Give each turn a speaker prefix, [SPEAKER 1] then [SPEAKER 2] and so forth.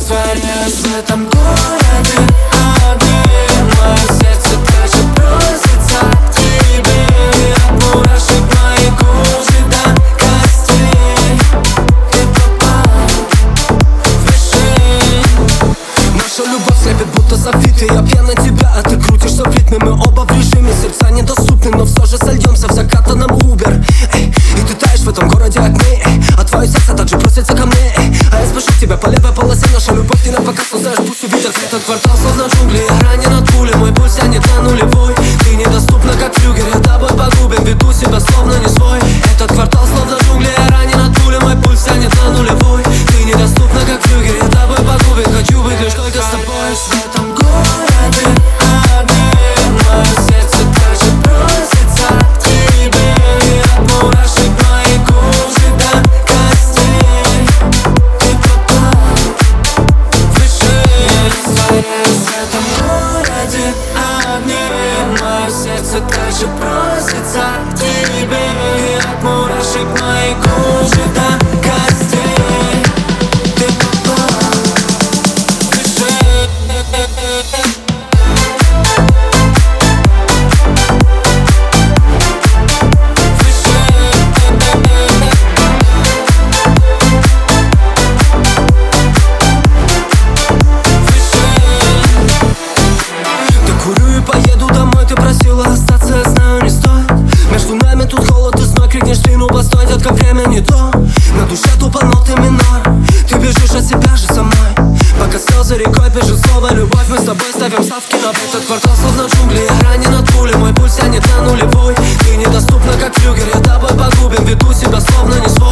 [SPEAKER 1] растворяюсь в этом городе огне. Мое сердце также просится к тебе. От мурашек моей кожи до костей ты попал в мишень. Наша любовь слепит будто софиты. Я пьян на тебя, а ты крутишься в ритме. Мы оба в режиме, сердца недоступны, но все же сольемся в закатанном Uber. И ты таешь в этом городе огней, а твое сердце также просится ко мне. А я спешу тебя по левой полосе. Наша любовь не на показ, но знаешь, пусть увидят. Этот квартал словно джунгли, я ранен от пули. Мой пульс тянет на нулевой. Ты недоступна как флюгер, я тобой погубен. Веду себя словно не свой. Этот квартал словно джунгли, я ранен от пули. Мой пульс тянет на нулевой. Ты недоступна как флюгер, я тобой погубен. Хочу быть лишь только с тобой. В этом городе огне. Мое сердце также просится к тебе. От мурашек моей кожи до костей ты попал в мишень. Я растворяюсь в этом городе огне. Мое сердце также просится к тебе. От мурашек моей кожи до костей ты попал в мишень. Поеду домой, ты просила остаться, я знаю, не стоит. Между нами тут холод и зной. Крикнешь ты, ну постой, детка, время не то. На душе тупо ноты минор. Ты бежишь от себя же со мной. Пока слезы рекой пишут слово любовь. Мы с тобой ставим ставки на этот квартал словно джунгли. Я ранен от пули, мой пульс тянет на нулевой. Ты недоступна как флюгер, я тобой погубен. Веду себя словно не свой.